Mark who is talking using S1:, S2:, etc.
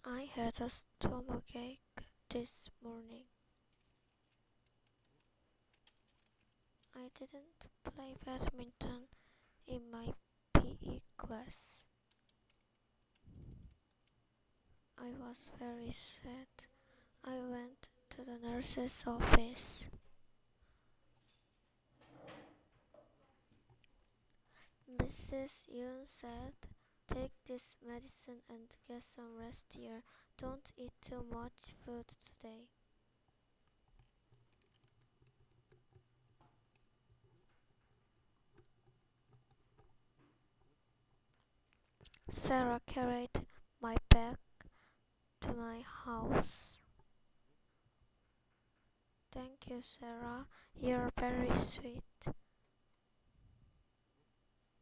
S1: I had a stomachache this morning. I didn't play badminton in my PE class. I was very sad. I went to the nurse's office. Mrs. Yoon said, "Take this medicine and get some rest, dear. Don't eat too much food today." Sarah carried my bag to my house. "Thank you, Sarah. You're very sweet."